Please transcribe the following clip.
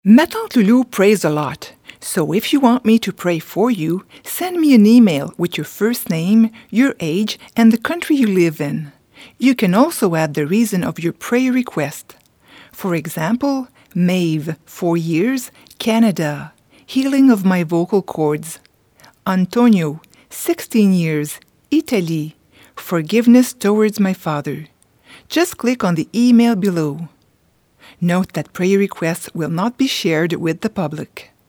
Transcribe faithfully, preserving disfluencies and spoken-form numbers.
Ma tante Loulou prays a lot, so if you want me to pray for you, send me an email with your first name, your age, and the country you live in. You can also add the reason of your prayer request. For example, Maeve, four years, Canada, healing of my vocal cords. Antonio, sixteen years, Italy, forgiveness towards my father. Just click on the email below. Note that prayer requests will not be shared with the public.